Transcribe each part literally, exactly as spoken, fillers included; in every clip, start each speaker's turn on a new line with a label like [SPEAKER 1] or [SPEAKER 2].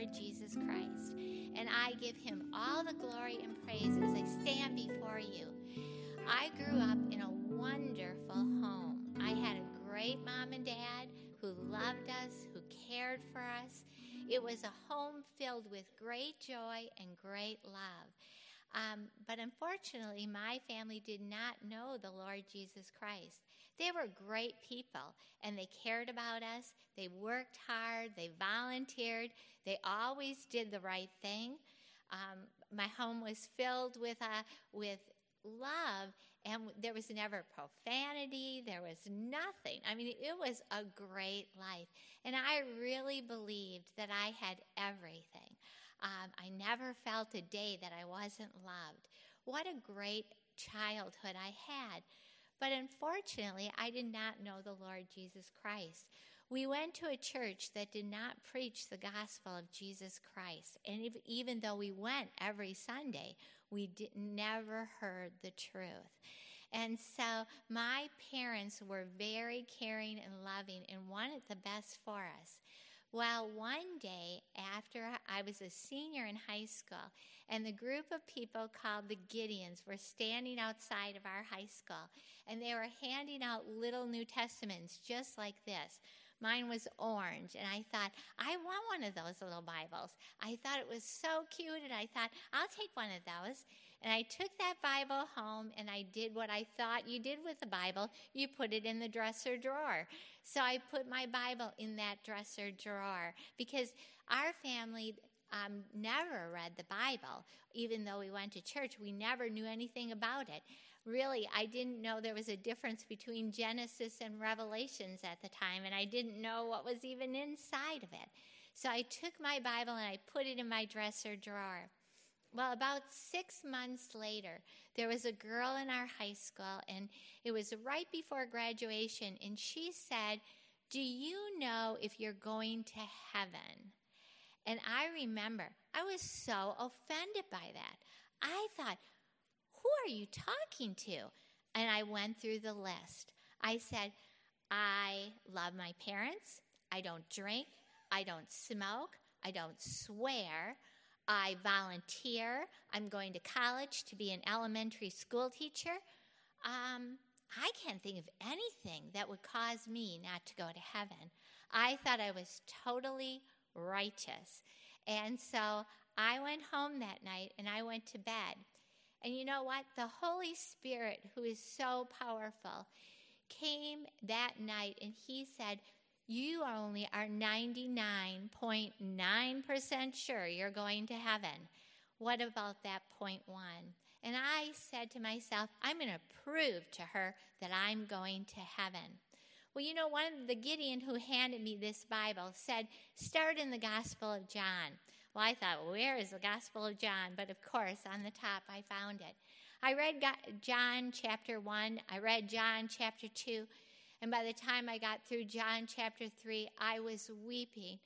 [SPEAKER 1] Lord Jesus Christ. And I give him all the glory and praise as I stand before you. I grew up in a wonderful home. I had a great mom and dad who loved us, who cared for us. It was a home filled with great joy and great love. Um, but unfortunately, my family did not know the Lord Jesus Christ. They were great people, and they cared about us. They worked hard. They volunteered. They always did the right thing. Um, my home was filled with uh, with love, and there was never profanity. There was nothing. I mean, it was a great life, and I really believed that I had everything. Um, I never felt a day that I wasn't loved. What a great childhood I had. But unfortunately, I did not know the Lord Jesus Christ. We went to a church that did not preach the gospel of Jesus Christ. And if, even though we went every Sunday, we did, never heard the truth. And so my parents were very caring and loving and wanted the best for us. Well, one day after I was a senior in high school, and the group of people called the Gideons were standing outside of our high school, and they were handing out little New Testaments just like this. Mine was orange, and I thought, I want one of those little Bibles. I thought it was so cute, and I thought, I'll take one of those. And I took that Bible home, and I did what I thought you did with the Bible. You put it in the dresser drawer. So I put my Bible in that dresser drawer because our family um, never read the Bible. Even though we went to church, we never knew anything about it. Really, I didn't know there was a difference between Genesis and Revelations at the time, and I didn't know what was even inside of it. So I took my Bible and I put it in my dresser drawer. Well, about six months later, there was a girl in our high school, and it was right before graduation, and she said, "Do you know if you're going to heaven?" And I remember, I was so offended by that. I thought, who are you talking to? And I went through the list. I said, I love my parents. I don't drink. I don't smoke. I don't swear. I volunteer. I'm going to college to be an elementary school teacher. Um, I can't think of anything that would cause me not to go to heaven. I thought I was totally righteous. And so I went home that night and I went to bed. And you know what? The Holy Spirit, who is so powerful, came that night and he said, you only are ninety-nine point nine percent sure you're going to heaven. What about that point one? And I said to myself, I'm going to prove to her that I'm going to heaven. Well, you know, one of the Gideon who handed me this Bible said, start in the Gospel of John. Well, I thought, where is the Gospel of John? But of course, on the top, I found it. I read John chapter one. I read John chapter two. And by the time I got through John chapter three, I was weeping.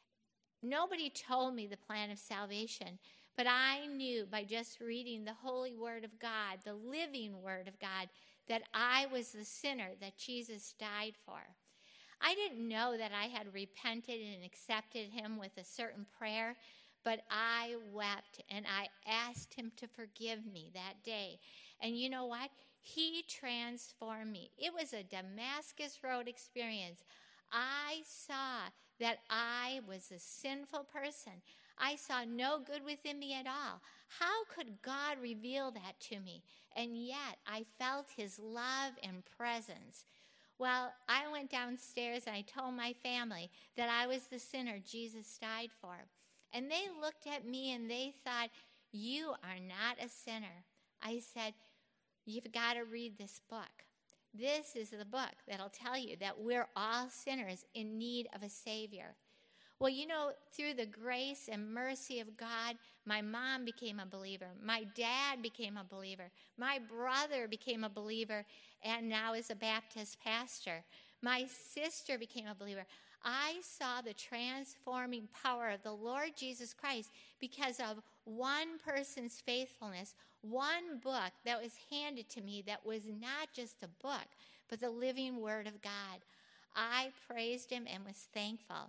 [SPEAKER 1] Nobody told me the plan of salvation, but I knew by just reading the holy word of God, the living word of God, that I was the sinner that Jesus died for. I didn't know that I had repented and accepted him with a certain prayer, but I wept and I asked him to forgive me that day. And you know what? He transformed me. It was a Damascus Road experience. I saw that I was a sinful person. I saw no good within me at all. How could God reveal that to me? And yet I felt his love and presence. Well, I went downstairs and I told my family that I was the sinner Jesus died for. And they looked at me and they thought, you are not a sinner. I said, you've got to read this book. This is the book that'll tell you that we're all sinners in need of a Savior. Well, you know, through the grace and mercy of God, my mom became a believer. My dad became a believer. My brother became a believer and now is a Baptist pastor. My sister became a believer. I saw the transforming power of the Lord Jesus Christ because of one person's faithfulness, one book that was handed to me that was not just a book, but the living Word of God. I praised him and was thankful.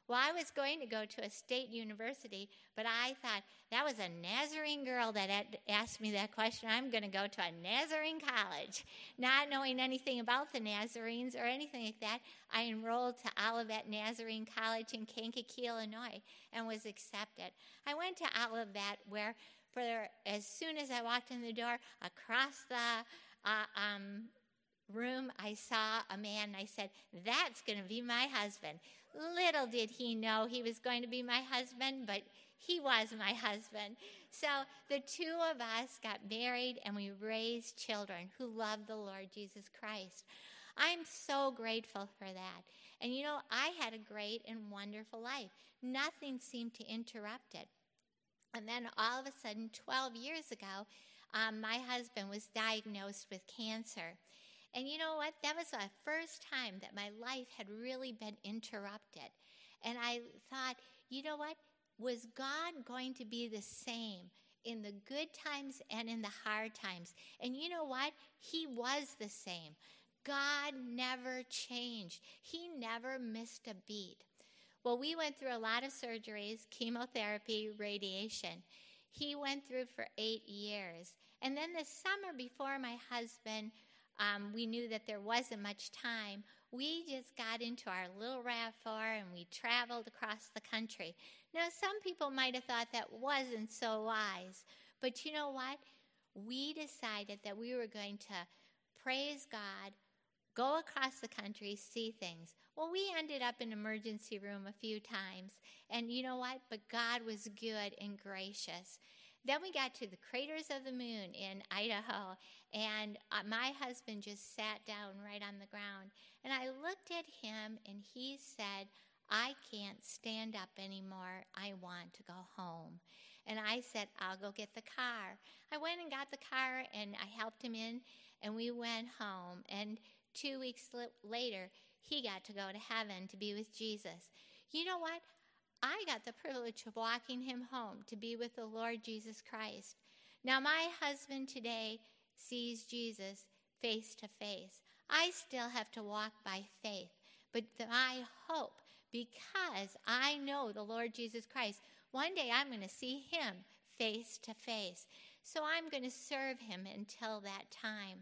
[SPEAKER 1] Well, I was going to go to a state university, but I thought that was a Nazarene girl that had asked me that question. I'm going to go to a Nazarene college. Not knowing anything about the Nazarenes or anything like that, I enrolled to Olivet Nazarene College in Kankakee, Illinois, and was accepted. I went to Olivet where for as soon as I walked in the door, across the uh, um, room, I saw a man, and I said, that's going to be my husband. Little did he know he was going to be my husband, but he was my husband. So the two of us got married, and we raised children who loved the Lord Jesus Christ. I'm so grateful for that. And you know, I had a great and wonderful life. Nothing seemed to interrupt it. And then all of a sudden, twelve years ago, um, my husband was diagnosed with cancer. And you know what? That was the first time that my life had really been interrupted. And I thought, you know what? Was God going to be the same in the good times and in the hard times? And you know what? He was the same. God never changed. He never missed a beat. Well, we went through a lot of surgeries, chemotherapy, radiation. He went through for eight years. And then the summer before my husband Um, we knew that there wasn't much time. We just got into our little RAV four and we traveled across the country. Now, some people might have thought that wasn't so wise, but you know what? We decided that we were going to praise God, go across the country, see things. Well, we ended up in emergency room a few times, and you know what? But God was good and gracious. Then we got to the Craters of the Moon in Idaho, and uh, my husband just sat down right on the ground. And I looked at him, and he said, I can't stand up anymore. I want to go home. And I said, I'll go get the car. I went and got the car, and I helped him in, and we went home. And two weeks later, he got to go to heaven to be with Jesus. You know what? I got the privilege of walking him home to be with the Lord Jesus Christ. Now, my husband today sees Jesus face to face. I still have to walk by faith, but my hope, because I know the Lord Jesus Christ, one day I'm going to see him face to face. So I'm going to serve him until that time.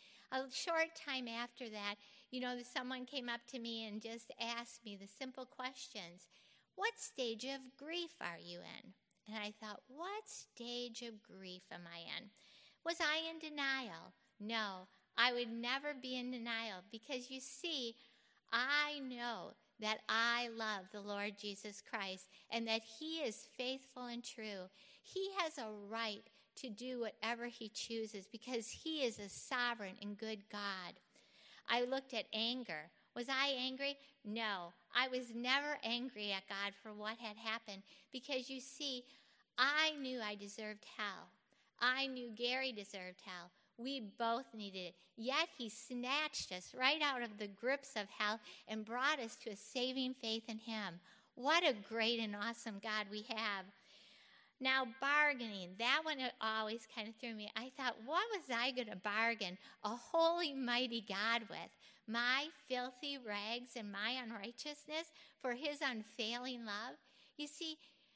[SPEAKER 1] A short time after that, you know, someone came up to me and just asked me the simple questions. What stage of grief are you in? And I thought, what stage of grief am I in? Was I in denial? No, I would never be in denial because you see, I know that I love the Lord Jesus Christ and that he is faithful and true. He has a right to do whatever he chooses because he is a sovereign and good God. I looked at anger. Was I angry? No, I was never angry at God for what had happened because you see, I knew I deserved hell. I knew Gary deserved hell. We both needed it. Yet he snatched us right out of the grips of hell and brought us to a saving faith in him. What a great and awesome God we have. Now, bargaining, that one always kind of threw me. I thought, what was I going to bargain a holy, mighty God with? My filthy rags and my unrighteousness for his unfailing love? You see,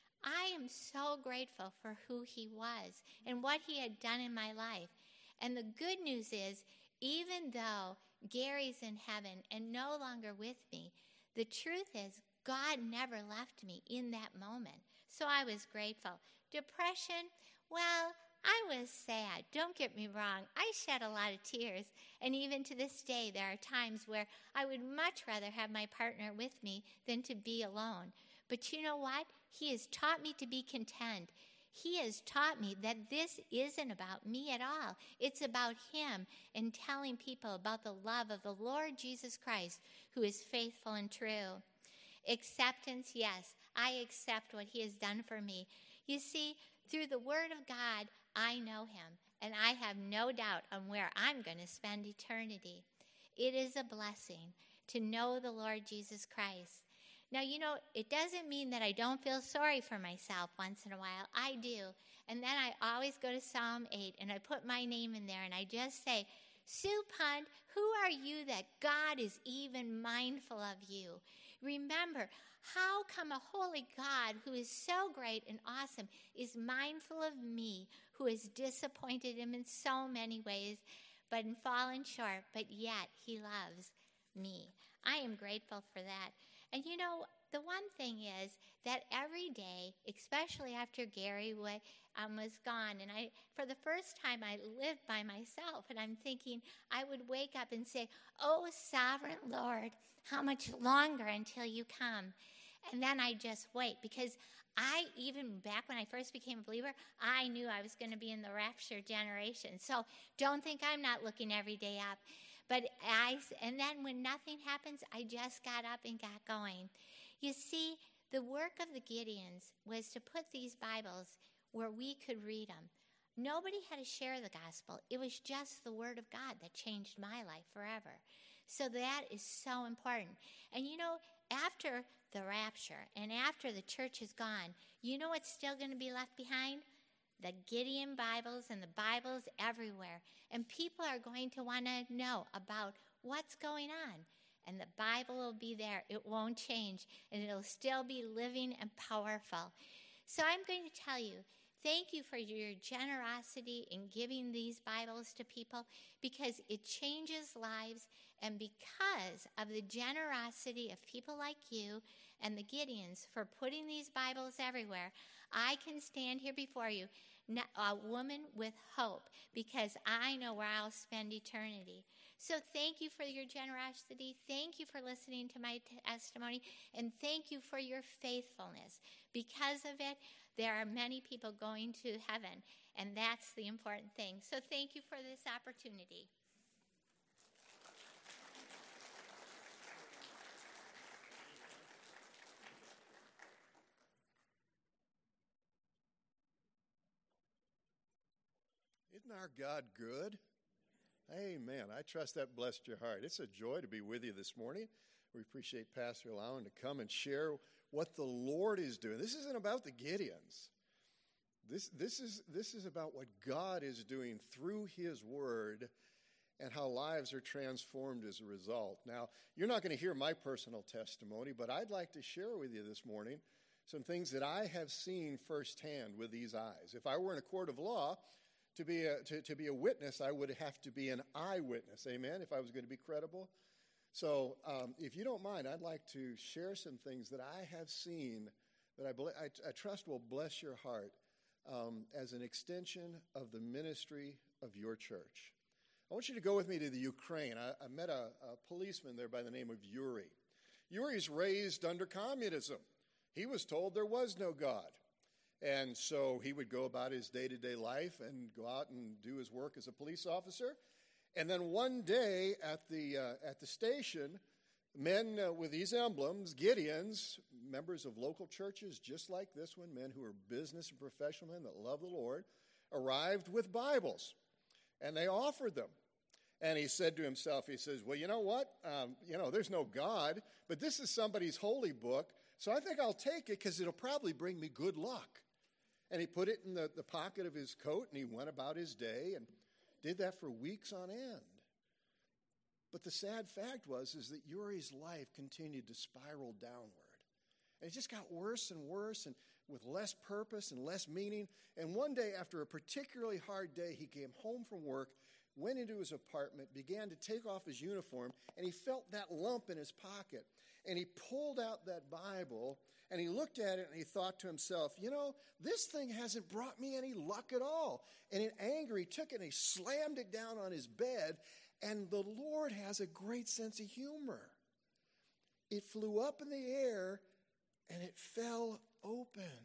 [SPEAKER 1] I am so grateful for who he was and what he had done in my life. And the good news is, even though Gary's in heaven and no longer with me, the truth is God never left me in that moment. So I was grateful. Depression, well, I was sad. Don't get me wrong. I shed a lot of tears. And even to this day, there are times where I would much rather have my partner with me than to be alone. But you know what? He has taught me to be content. He has taught me that this isn't about me at all. It's about him and telling people about the love of the Lord Jesus Christ, who is faithful and true. Acceptance, yes, I accept what he has done for me. You see, through the word of God, I know him, and I have no doubt on where I'm going to spend eternity. It is a blessing to know the Lord Jesus Christ. Now, you know, it doesn't mean that I don't feel sorry for myself once in a while. I do. And then I always go to Psalm eight, and I put my name in there, and I just say, Sue Punt, who are you that God is even mindful of you? Remember, how come a holy God who is so great and awesome is mindful of me, who has disappointed him in so many ways, but fallen short, but yet he loves me. I am grateful for that. And you know, the one thing is that every day, especially after Gary w- um, was gone, and I, for the first time, I lived by myself, and I'm thinking I would wake up and say, "Oh, sovereign Lord, how much longer until you come?" And then I just wait, because I, even back when I first became a believer, I knew I was going to be in the rapture generation. So don't think I'm not looking every day up. But I, and then when nothing happens, I just got up and got going. You see, the work of the Gideons was to put these Bibles where we could read them. Nobody had to share the gospel. It was just the word of God that changed my life forever. So that is so important. And you know, after the rapture and after the church is gone, you know what's still going to be left behind? The Gideon Bibles and the Bibles everywhere. And people are going to want to know about what's going on. And the Bible will be there. It won't change. And it'll still be living and powerful. So I'm going to tell you, thank you for your generosity in giving these Bibles to people, because it changes lives. And because of the generosity of people like you and the Gideons for putting these Bibles everywhere, I can stand here before you, a woman with hope, because I know where I'll spend eternity. So thank you for your generosity. Thank you for listening to my testimony. And thank you for your faithfulness. Because of it, there are many people going to heaven, and that's the important thing. So thank you for this opportunity.
[SPEAKER 2] Isn't our God good? Amen. I trust that blessed your heart. It's a joy to be with you this morning. We appreciate Pastor allowing to come and share what the Lord is doing. This isn't about the Gideons. This, this, is, this is about what God is doing through his word and how lives are transformed as a result. Now, you're not going to hear my personal testimony, but I'd like to share with you this morning some things that I have seen firsthand with these eyes. If I were in a court of law, To be, a, to, to be a witness, I would have to be an eyewitness, amen, if I was going to be credible. So um, if you don't mind, I'd like to share some things that I have seen that I, I, I trust will bless your heart um, as an extension of the ministry of your church. I want you to go with me to the Ukraine. I, I met a, a policeman there by the name of Yuri. Yuri's raised under communism. He was told there was no God. And so he would go about his day-to-day life and go out and do his work as a police officer. And then one day at the uh, at the station, men uh, with these emblems, Gideons, members of local churches just like this one, men who are business and professional men that love the Lord, arrived with Bibles. And they offered them. And he said to himself, he says, well, you know what? Um, you know, there's no God, but this is somebody's holy book, so I think I'll take it because it'll probably bring me good luck. And he put it in the, the pocket of his coat, and he went about his day and did that for weeks on end. But the sad fact was is that Yuri's life continued to spiral downward. And it just got worse and worse, and with less purpose and less meaning. And one day, after a particularly hard day, he came home from work, went into his apartment, began to take off his uniform, and he felt that lump in his pocket. And he pulled out that Bible, and he looked at it, and he thought to himself, you know, this thing hasn't brought me any luck at all. And in anger, he took it and he slammed it down on his bed, and the Lord has a great sense of humor. It flew up in the air, and it fell open.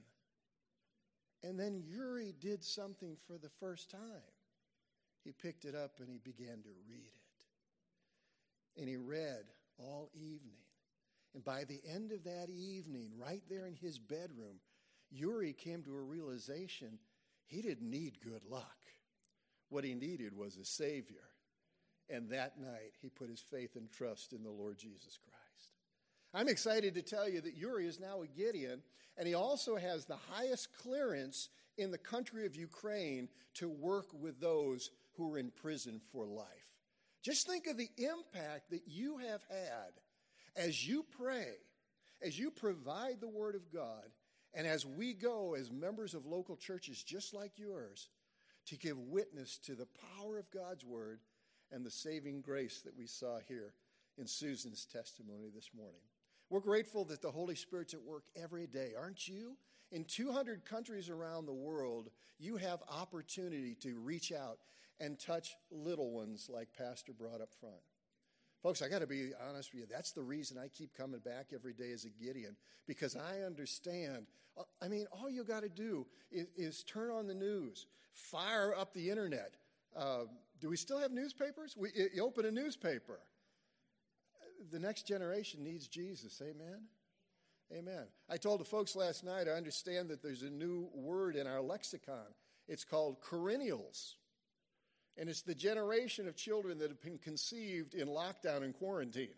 [SPEAKER 2] And then Yuri did something for the first time. He picked it up, and he began to read it. And he read all evening. And by the end of that evening, right there in his bedroom, Yuri came to a realization he didn't need good luck. What he needed was a Savior. And that night, he put his faith and trust in the Lord Jesus Christ. I'm excited to tell you that Yuri is now a Gideon, and he also has the highest clearance in the country of Ukraine to work with those who are in prison for life. Just think of the impact that you have had as you pray as you provide the Word of God, and as we go as members of local churches just like yours to give witness to the power of God's Word and the saving grace that we saw here in Susan's testimony this morning. We're grateful that the Holy Spirit's at work every day, aren't you? In two hundred countries around the world, you have opportunity to reach out and touch little ones like Pastor brought up front. Folks, I got to be honest with you. That's the reason I keep coming back every day as a Gideon, because I understand. I mean, all you got to do is, is turn on the news, fire up the internet. Uh, do we still have newspapers? We, you open a newspaper. The next generation needs Jesus. Amen? Amen. I told the folks last night, I understand that there's a new word in our lexicon. It's called perennials. And it's the generation of children that have been conceived in lockdown and quarantine.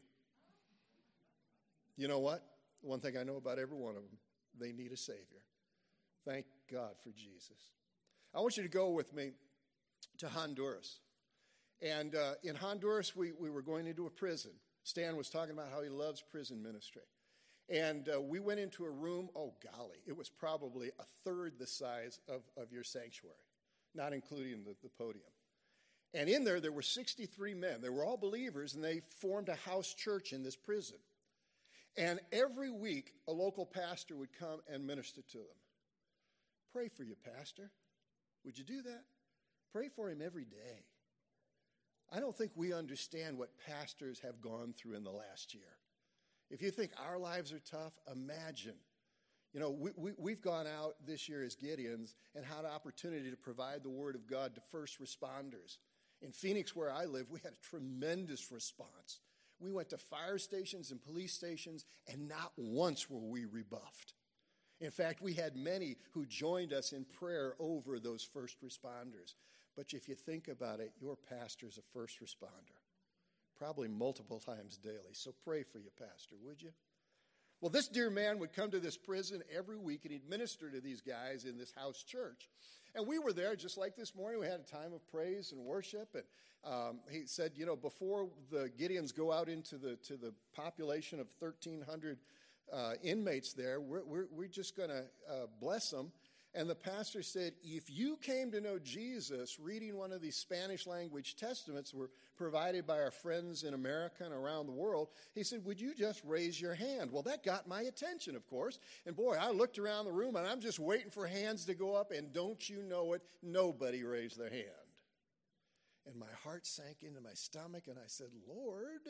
[SPEAKER 2] You know what? One thing I know about every one of them, they need a Savior. Thank God for Jesus. I want you to go with me to Honduras. And uh, in Honduras, we, we were going into a prison. Stan was talking about how he loves prison ministry. And uh, we went into a room, oh golly, it was probably a third the size of, of your sanctuary, not including the, the podium. And in there, there were sixty-three men. They were all believers, and they formed a house church in this prison. And every week, a local pastor would come and minister to them. Pray for your pastor. Would you do that? Pray for him every day. I don't think we understand what pastors have gone through in the last year. If you think our lives are tough, imagine. You know, we, we, we've gone out this year as Gideons and had an opportunity to provide the Word of God to first responders. In Phoenix, where I live, we had a tremendous response. We went to fire stations and police stations, and not once were we rebuffed. In fact, we had many who joined us in prayer over those first responders. But if you think about it, your pastor's a first responder, probably multiple times daily. So pray for your pastor, would you? Well, this dear man would come to this prison every week, and he'd minister to these guys in this house church. And we were there just like this morning. We had a time of praise and worship. And um, he said, you know, before the Gideons go out into the to the population of thirteen hundred uh, inmates there, we're, we're, we're just going to uh, bless them. And the pastor said, if you came to know Jesus reading one of these Spanish language testaments were provided by our friends in America and around the world, he said, would you just raise your hand? Well, that got my attention, of course. And boy, I looked around the room and I'm just waiting for hands to go up. And don't you know it, nobody raised their hand. And my heart sank into my stomach and I said, Lord.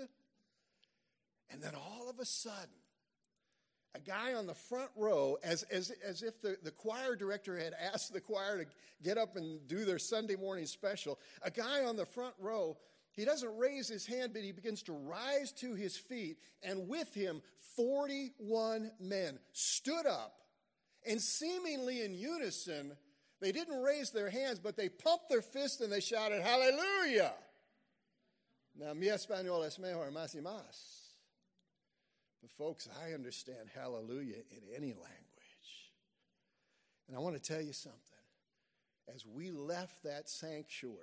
[SPEAKER 2] And then all of a sudden, a guy on the front row, as, as, as if the, the choir director had asked the choir to get up and do their Sunday morning special, a guy on the front row, he doesn't raise his hand, but he begins to rise to his feet, and with him, forty-one men stood up, and seemingly in unison, they didn't raise their hands, but they pumped their fists and they shouted, Hallelujah! Now, mi español es mejor, más y más. But folks, I understand hallelujah in any language. And I want to tell you something. As we left that sanctuary,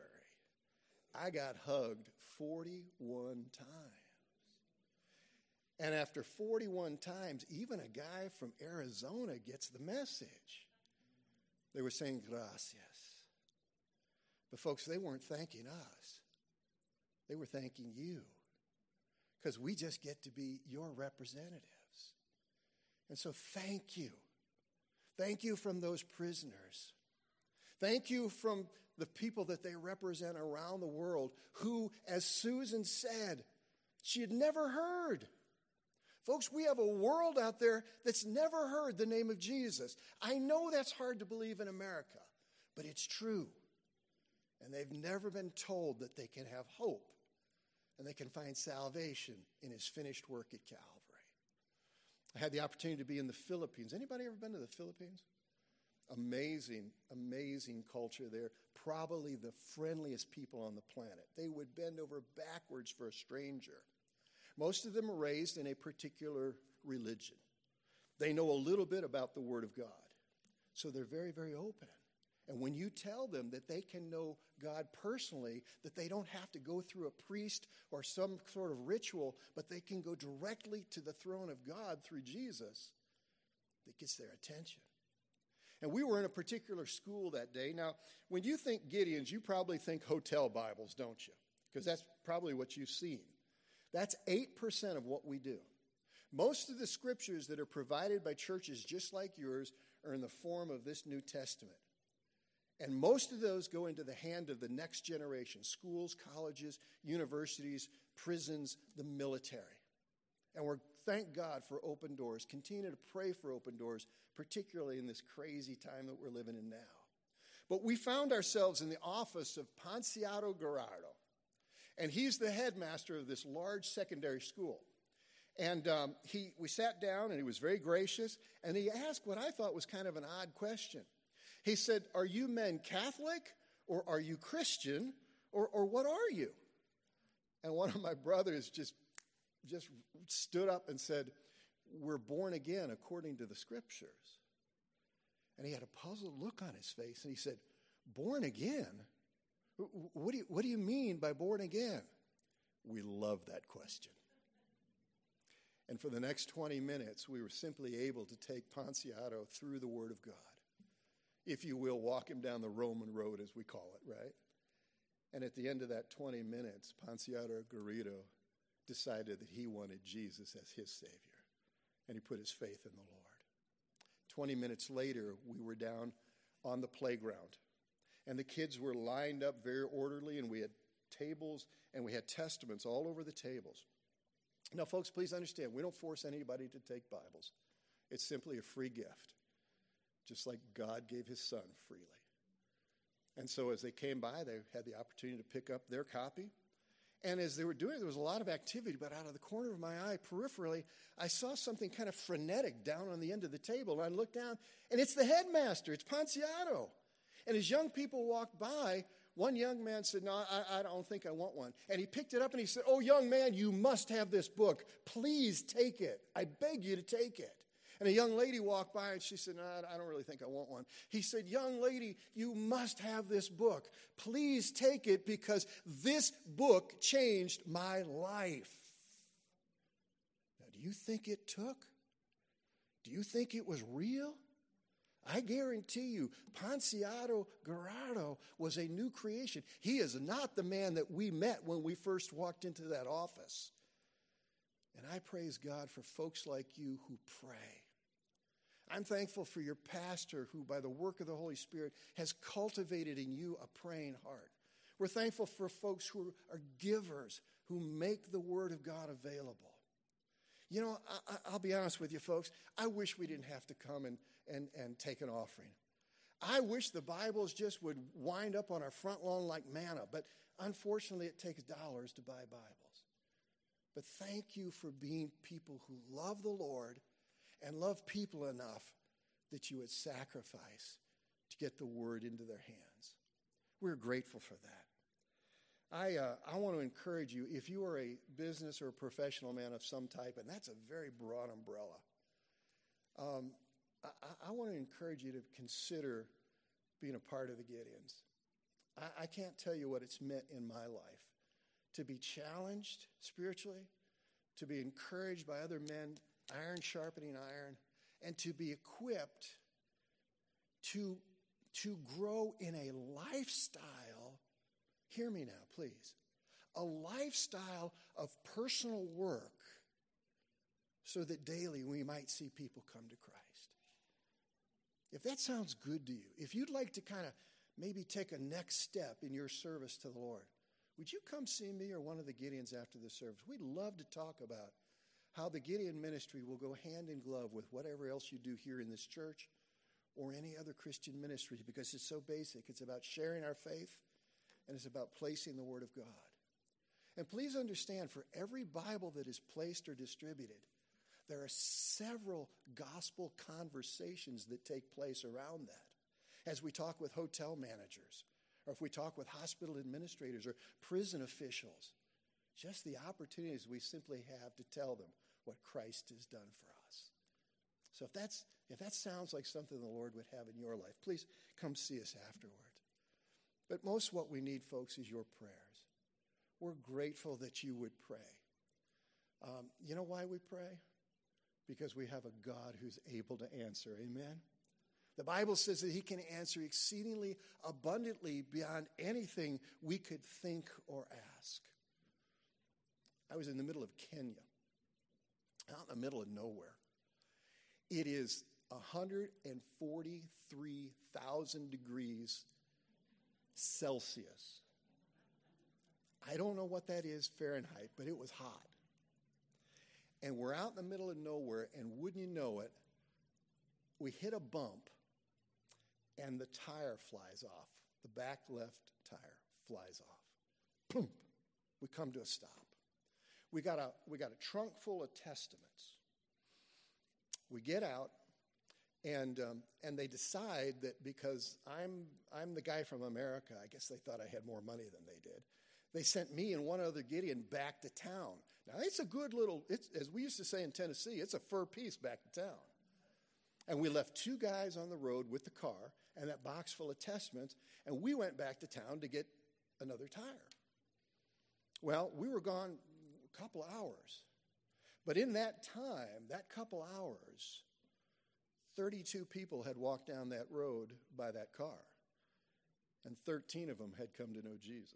[SPEAKER 2] I got hugged forty-one times. And after forty-one times, even a guy from Arizona gets the message. They were saying gracias. But folks, they weren't thanking us. They were thanking you. Because we just get to be your representatives. And so thank you. Thank you from those prisoners. Thank you from the people that they represent around the world who, as Susan said, she had never heard. Folks, we have a world out there that's never heard the name of Jesus. I know that's hard to believe in America, but it's true. And they've never been told that they can have hope. And they can find salvation in his finished work at Calvary. I had the opportunity to be in the Philippines. Anybody ever been to the Philippines? Amazing, amazing culture there. Probably the friendliest people on the planet. They would bend over backwards for a stranger. Most of them are raised in a particular religion. They know a little bit about the Word of God. So they're very, very open. And when you tell them that they can know God personally, that they don't have to go through a priest or some sort of ritual, but they can go directly to the throne of God through Jesus, that gets their attention. And we were in a particular school that day. Now, when you think Gideons, you probably think hotel Bibles, don't you? Because that's probably what you've seen. That's eight percent of what we do. Most of the scriptures that are provided by churches just like yours are in the form of this New Testament. And most of those go into the hand of the next generation, schools, colleges, universities, prisons, the military. And we're thank God for open doors. Continue to pray for open doors, particularly in this crazy time that we're living in now. But we found ourselves in the office of Ponciano Gerardo. And he's the headmaster of this large secondary school. And um, he, we sat down, and he was very gracious. And he asked what I thought was kind of an odd question. He said, "Are you men Catholic, or are you Christian, or, or what are you?" And one of my brothers just, just stood up and said, "We're born again according to the scriptures." And he had a puzzled look on his face, and he said, "Born again? What do you, what do you mean by born again?" We love that question. And for the next twenty minutes, we were simply able to take Ponciano through the Word of God. If you will, walk him down the Roman road, as we call it, right? And at the end of that twenty minutes, Ponciano Gerardo decided that he wanted Jesus as his Savior. And he put his faith in the Lord. twenty minutes later, we were down on the playground. And the kids were lined up very orderly, and we had tables, and we had testaments all over the tables. Now, folks, please understand, we don't force anybody to take Bibles. It's simply a free gift, just like God gave his Son freely. And so as they came by, they had the opportunity to pick up their copy. And as they were doing it, there was a lot of activity, but out of the corner of my eye, peripherally, I saw something kind of frenetic down on the end of the table. And I looked down, and it's the headmaster. It's Ponciano. And as young people walked by, one young man said, "No, I, I don't think I want one." And he picked it up and he said, "Oh, young man, you must have this book. Please take it. I beg you to take it." And a young lady walked by and she said, "No, I don't really think I want one." He said, "Young lady, you must have this book. Please take it because this book changed my life." Now, do you think it took? Do you think it was real? I guarantee you, Ponciano Gerardo was a new creation. He is not the man that we met when we first walked into that office. And I praise God for folks like you who pray. I'm thankful for your pastor who, by the work of the Holy Spirit, has cultivated in you a praying heart. We're thankful for folks who are givers, who make the Word of God available. You know, I, I'll be honest with you, folks. I wish we didn't have to come and, and, and take an offering. I wish the Bibles just would wind up on our front lawn like manna, but unfortunately it takes dollars to buy Bibles. But thank you for being people who love the Lord and love people enough that you would sacrifice to get the Word into their hands. We're grateful for that. I uh, I want to encourage you, if you are a business or a professional man of some type, and that's a very broad umbrella, um, I, I want to encourage you to consider being a part of the Gideons. I, I can't tell you what it's meant in my life to be challenged spiritually, to be encouraged by other men, iron sharpening iron, and to be equipped to, to grow in a lifestyle. Hear me now, please. A lifestyle of personal work so that daily we might see people come to Christ. If that sounds good to you, if you'd like to kind of maybe take a next step in your service to the Lord, would you come see me or one of the Gideons after the service? We'd love to talk about how the Gideon ministry will go hand in glove with whatever else you do here in this church or any other Christian ministry, because it's so basic. It's about sharing our faith, and it's about placing the Word of God. And please understand, for every Bible that is placed or distributed, there are several gospel conversations that take place around that. As we talk with hotel managers, or if we talk with hospital administrators or prison officials, just the opportunities we simply have to tell them what Christ has done for us. So if that's if that sounds like something the Lord would have in your life, please come see us afterward. But most what we need, folks, is your prayers. We're grateful that you would pray. Um, you know why we pray? Because we have a God who's able to answer. Amen? The Bible says that he can answer exceedingly abundantly beyond anything we could think or ask. I was in the middle of Kenya, out in the middle of nowhere. It is one hundred forty-three thousand degrees Celsius. I don't know what that is Fahrenheit, but it was hot. And we're out in the middle of nowhere, and wouldn't you know it, we hit a bump, and the tire flies off. The back left tire flies off. Boom! We come to a stop. We got a, we got a trunk full of Testaments. We get out, and um, and they decide that because I'm I'm the guy from America, I guess they thought I had more money than they did. They sent me and one other Gideon back to town. Now, it's a good little, it's, as we used to say in Tennessee, it's a fur piece back to town. And we left two guys on the road with the car and that box full of Testaments, and we went back to town to get another tire. Well, we were gone a couple hours. But in that time, that couple hours, thirty-two people had walked down that road by that car, and thirteen of them had come to know Jesus.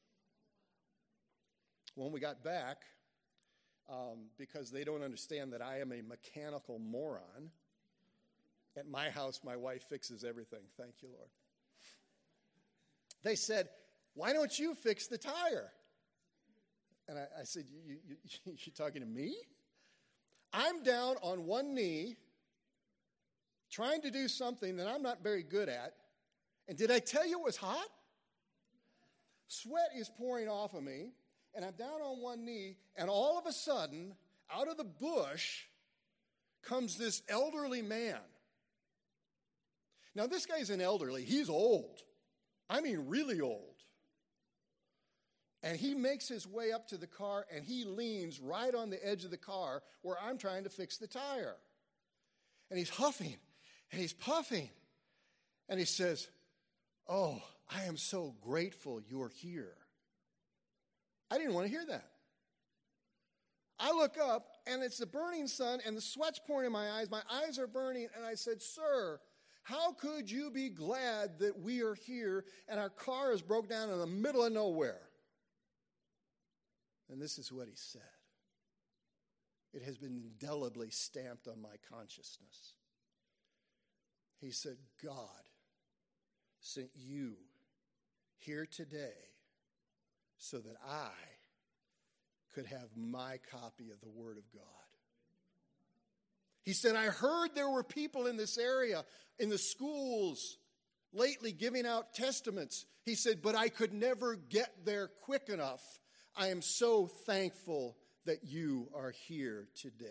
[SPEAKER 2] When we got back, um, because they don't understand that I am a mechanical moron, at my house, my wife fixes everything. Thank you, Lord. They said, why don't you fix the tire? And I, I said, you, you, you, you talking to me? I'm down on one knee trying to do something that I'm not very good at. And did I tell you it was hot? Sweat is pouring off of me. And I'm down on one knee, and all of a sudden, out of the bush comes this elderly man. Now, this guy's an elderly. He's old. I mean, really old. And he makes his way up to the car, and he leans right on the edge of the car where I'm trying to fix the tire. And he's huffing, and he's puffing. And he says, oh, I am so grateful you're here. I didn't want to hear that. I look up, and it's the burning sun, and the sweat's pouring in my eyes. My eyes are burning, and I said, sir, how could you be glad that we are here and our car is broke down in the middle of nowhere? And this is what he said. It has been indelibly stamped on my consciousness. He said, God sent you here today so that I could have my copy of the Word of God. He said, I heard there were people in this area, in the schools, lately giving out testaments. He said, but I could never get there quick enough. I am so thankful that you are here today.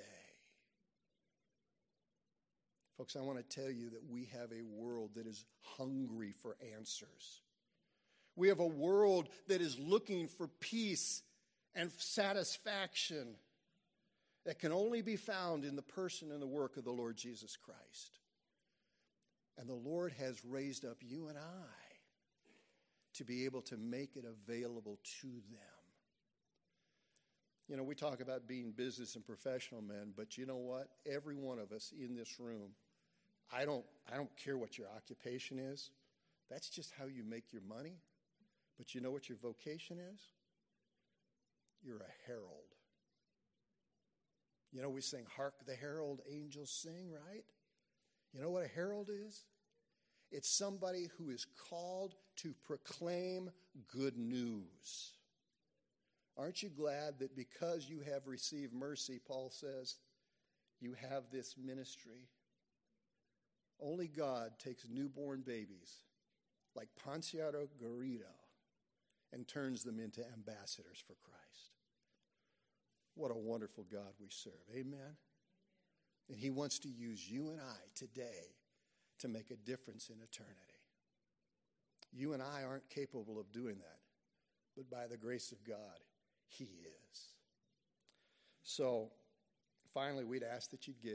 [SPEAKER 2] Folks, I want to tell you that we have a world that is hungry for answers. We have a world that is looking for peace and satisfaction that can only be found in the person and the work of the Lord Jesus Christ. And the Lord has raised up you and I to be able to make it available to them. You know, we talk about being business and professional men, but you know what? Every one of us in this room, I don't, I don't care what your occupation is. That's just how you make your money. But you know what your vocation is? You're a herald. You know, we sing, hark the herald angels sing, right? You know what a herald is? It's somebody who is called to proclaim good news. Aren't you glad that because you have received mercy, Paul says, you have this ministry? Only God takes newborn babies like Ponciato Garrido and turns them into ambassadors for Christ. What a wonderful God we serve. Amen? And he wants to use you and I today to make a difference in eternity. You and I aren't capable of doing that, but by the grace of God, he is. So, finally, we'd ask that you'd give.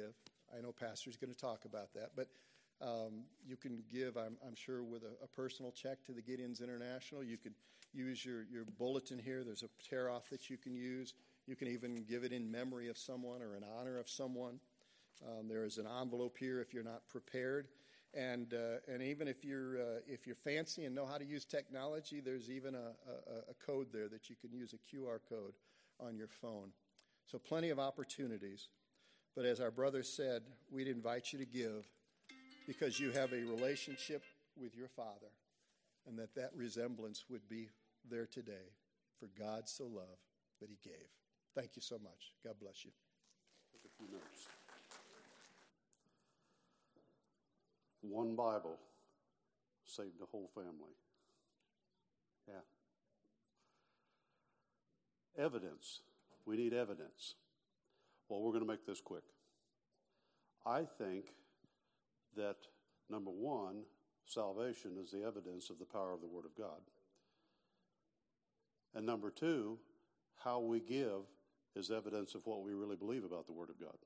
[SPEAKER 2] I know Pastor's going to talk about that, but um, you can give, I'm, I'm sure, with a, a personal check to the Gideons International. You can use your, your bulletin here. There's a tear-off that you can use. You can even give it in memory of someone or in honor of someone. Um, there is an envelope here if you're not prepared. And uh, and even if you're uh, if you're fancy and know how to use technology, there's even a, a, a code there that you can use, a Q R code on your phone. So plenty of opportunities. But as our brother said, we'd invite you to give because you have a relationship with your Father, and that that resemblance would be there today. For God so loved that he gave. Thank you so much. God bless you.
[SPEAKER 3] Take a few notes. One Bible saved a whole family. Yeah. Evidence. We need evidence. Well, we're going to make this quick. I think that, number one, salvation is the evidence of the power of the Word of God. And number two, how we give is evidence of what we really believe about the Word of God.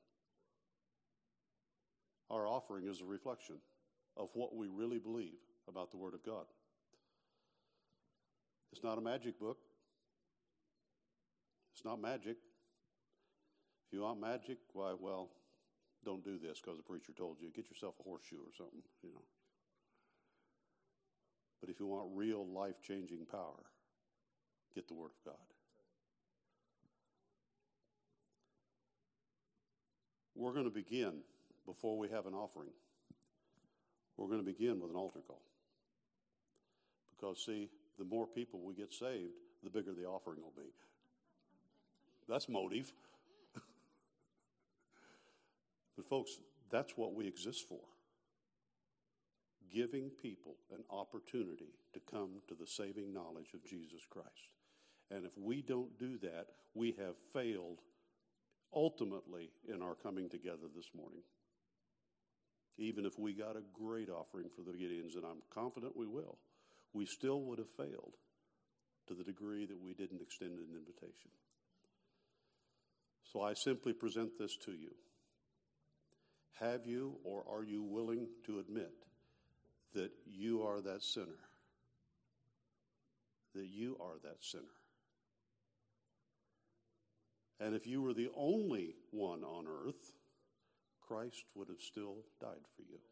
[SPEAKER 3] Our offering is a reflection of what we really believe about the Word of God. It's not a magic book. It's not magic. If you want magic, why, well, don't do this because the preacher told you. Get yourself a horseshoe or something, you know. But if you want real life-changing power, get the Word of God. We're going to begin before we have an offering. We're going to begin with an altar call. Because, see, the more people we get saved, the bigger the offering will be. That's motive. But, folks, that's what we exist for. Giving people an opportunity to come to the saving knowledge of Jesus Christ. And if we don't do that, we have failed ultimately in our coming together this morning. Even if we got a great offering for the Gideons, and I'm confident we will, we still would have failed to the degree that we didn't extend an invitation. So I simply present this to you. Have you or are you willing to admit that you are that sinner? That you are that sinner. And if you were the only one on earth, Christ would have still died for you.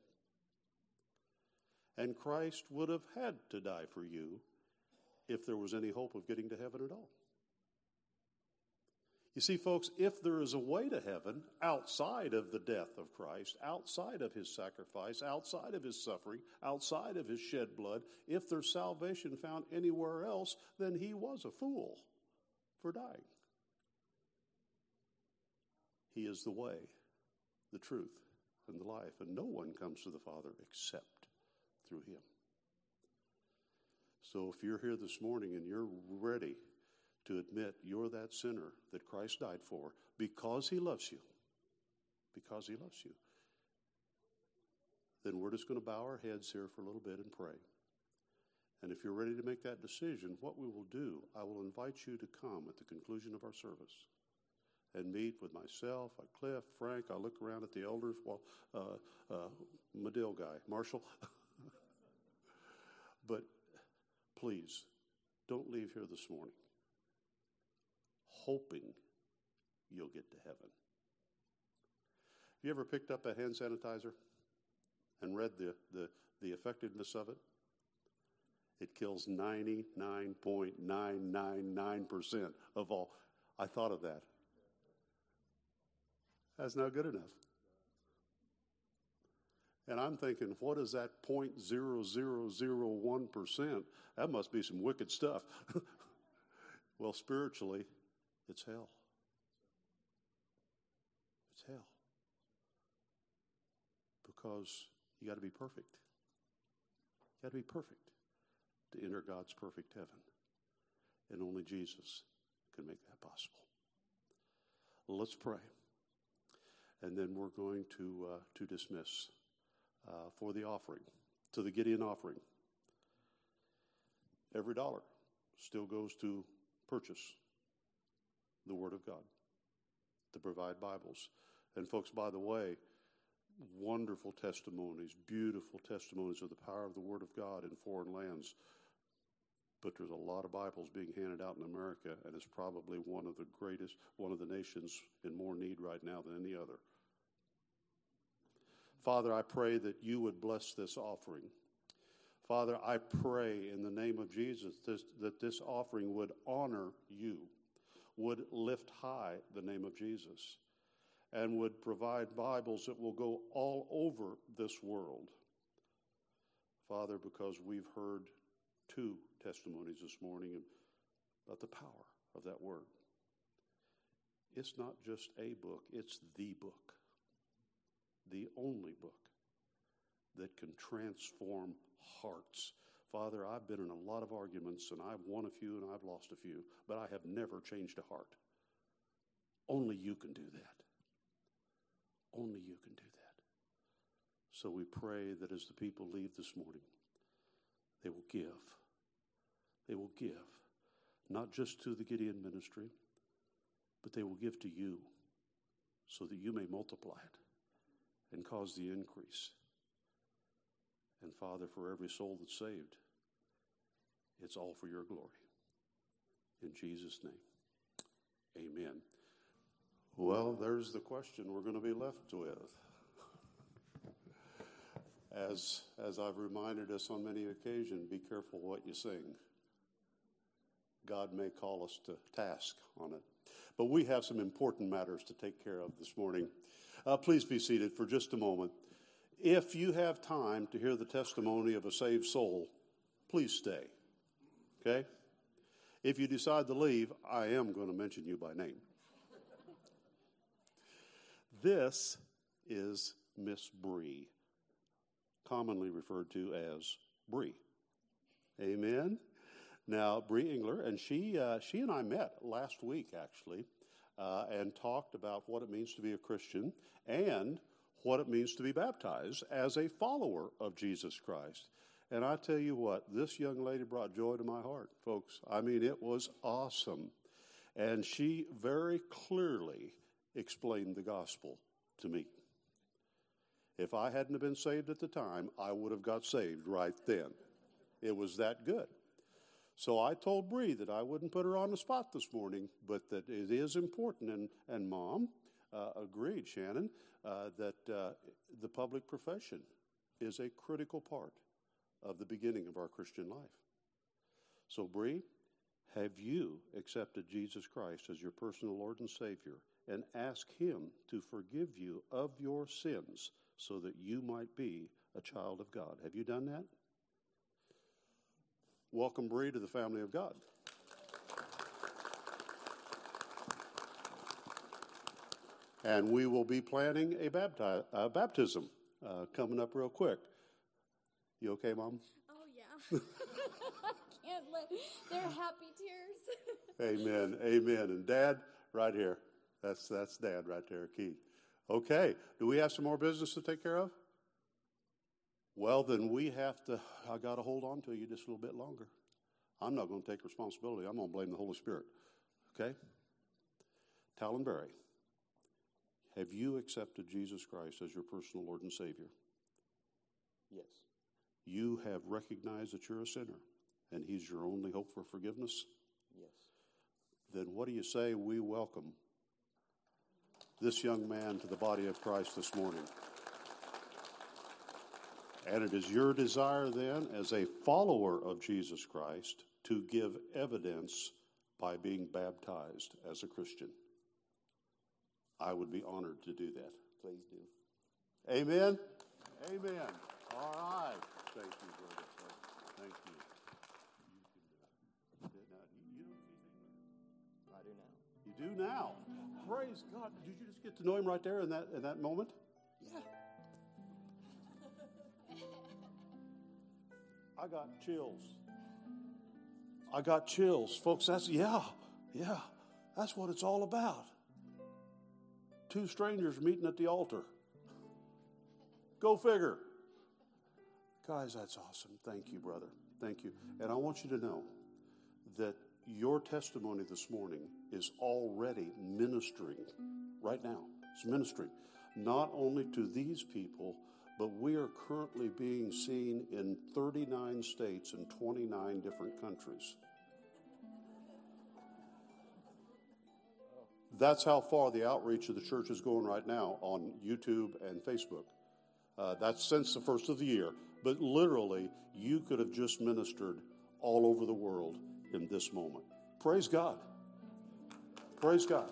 [SPEAKER 3] And Christ would have had to die for you if there was any hope of getting to heaven at all. You see, folks, if there is a way to heaven outside of the death of Christ, outside of his sacrifice, outside of his suffering, outside of his shed blood, if there's salvation found anywhere else, then he was a fool for dying. He is the way, the truth, and the life, and no one comes to the Father except through him. So if you're here this morning and you're ready to admit you're that sinner that Christ died for because he loves you, because he loves you, then we're just going to bow our heads here for a little bit and pray. And if you're ready to make that decision, what we will do, I will invite you to come at the conclusion of our service and meet with myself, Cliff, Frank. I look around at the elders, well, uh, uh, Medill guy, Marshall. But please, don't leave here this morning hoping you'll get to heaven. You ever picked up a hand sanitizer and read the, the, the effectiveness of it? It kills ninety-nine point nine nine nine percent of all. I thought of that. That's not good enough. And I'm thinking, what is that zero point zero zero zero one percent? That must be some wicked stuff. Well, spiritually, it's hell. It's hell. Because you got to be perfect. You got to be perfect to enter God's perfect heaven. And only Jesus can make that possible. Well, let's pray. And then we're going to uh, to dismiss uh, for the offering, to the Gideon offering. Every dollar still goes to purchase the Word of God, to provide Bibles. And folks, by the way, wonderful testimonies, beautiful testimonies of the power of the Word of God in foreign lands. But there's a lot of Bibles being handed out in America, and it's probably one of the greatest, one of the nations in more need right now than any other. Father, I pray that you would bless this offering. Father, I pray in the name of Jesus this, that this offering would honor you, would lift high the name of Jesus, and would provide Bibles that will go all over this world. Father, because we've heard two testimonies this morning about the power of that word. It's not just a book, it's the book. The only book that can transform hearts. Father, I've been in a lot of arguments, and I've won a few and I've lost a few, but I have never changed a heart. Only you can do that. Only you can do that. So we pray that as the people leave this morning, they will give. They will give, not just to the Gideon ministry, but they will give to you so that you may multiply it and cause the increase. And Father, for every soul that's saved, it's all for your glory. In Jesus' name, amen. Well, there's the question we're going to be left with. As, as I've reminded us on many occasions, be careful what you sing. God may call us to task on it. But we have some important matters to take care of this morning. Uh, please be seated for just a moment. If you have time to hear the testimony of a saved soul, please stay. Okay? If you decide to leave, I am going to mention you by name. This is Miss Bree, commonly referred to as Bree. Amen? Now, Bree Engler, and she uh, she and I met last week, actually, uh, and talked about what it means to be a Christian and what it means to be baptized as a follower of Jesus Christ. And I tell you what, this young lady brought joy to my heart, folks. I mean, it was awesome. And she very clearly explained the gospel to me. If I hadn't have been saved at the time, I would have got saved right then. It was that good. So I told Bree that I wouldn't put her on the spot this morning, but that it is important. And, and Mom uh, agreed, Shannon, uh, that uh, the public profession is a critical part of the beginning of our Christian life. So Bree, have you accepted Jesus Christ as your personal Lord and Savior and ask Him to forgive you of your sins so that you might be a child of God? Have you done that? Welcome, Bree, to the family of God. And we will be planning a bapti- uh, baptism uh, coming up real quick. You okay, Mom?
[SPEAKER 4] Oh, yeah. I can't let, they're happy tears.
[SPEAKER 3] Amen, amen. And Dad, right here. That's, that's Dad right there, Keith. Okay, do we have some more business to take care of? Well, then we have to, I got to hold on to you just a little bit longer. I'm not going to take responsibility. I'm going to blame the Holy Spirit. Okay? Talon Berry, have you accepted Jesus Christ as your personal Lord and Savior?
[SPEAKER 5] Yes.
[SPEAKER 3] You have recognized that you're a sinner and He's your only hope for forgiveness?
[SPEAKER 5] Yes.
[SPEAKER 3] Then what do you say we welcome this young man to the body of Christ this morning? And it is your desire then, as a follower of Jesus Christ, to give evidence by being baptized as a Christian. I would be honored to do that.
[SPEAKER 5] Please do.
[SPEAKER 3] Amen? Amen. All right. Thank you, brother. Thank you. You can, uh, you know
[SPEAKER 5] I do now.
[SPEAKER 3] You do now. Praise God. Did you just get to know Him right there in that in that moment?
[SPEAKER 5] Yeah.
[SPEAKER 3] I got chills. I got chills. Folks, that's, yeah, yeah, that's what it's all about. Two strangers meeting at the altar. Go figure. Guys, that's awesome. Thank you, brother. Thank you. And I want you to know that your testimony this morning is already ministering right now. It's ministering. not only to these people, but we are currently being seen in thirty-nine states and twenty-nine different countries. That's how far the outreach of the church is going right now on YouTube and Facebook. Uh, that's since the first of the year. But literally, you could have just ministered all over the world in this moment. Praise God. Praise God.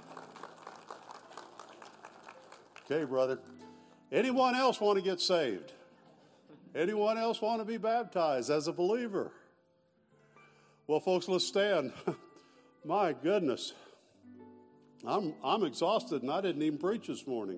[SPEAKER 3] Okay, brother. Anyone else want to get saved? Anyone else want to be baptized as a believer? Well, folks, let's stand. My goodness. I'm I'm exhausted, and I didn't even preach this morning.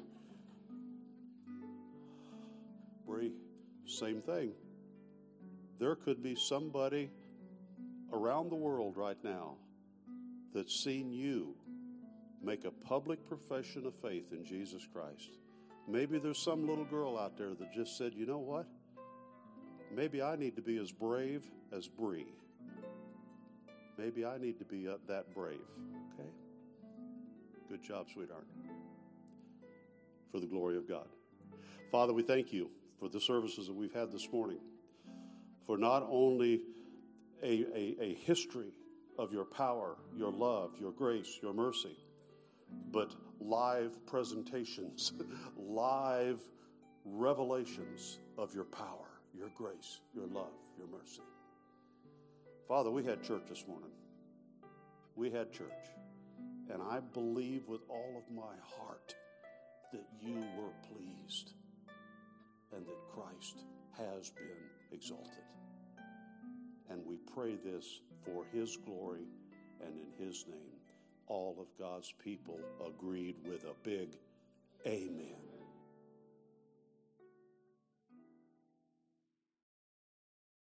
[SPEAKER 3] Bree, same thing. There could be somebody around the world right now that's seen you make a public profession of faith in Jesus Christ. Maybe there's some little girl out there that just said, you know what? Maybe I need to be as brave as Bree. Maybe I need to be uh, that brave. Okay? Good job, sweetheart. For the glory of God. Father, we thank you for the services that we've had this morning, for not only a, a, a history of your power, your love, your grace, your mercy, but live presentations, live revelations of your power, your grace, your love, your mercy. Father, we had church this morning. We had church. And I believe with all of my heart that you were pleased and that Christ has been exalted. And we pray this for his glory and in his name. All of God's people agreed with a big amen.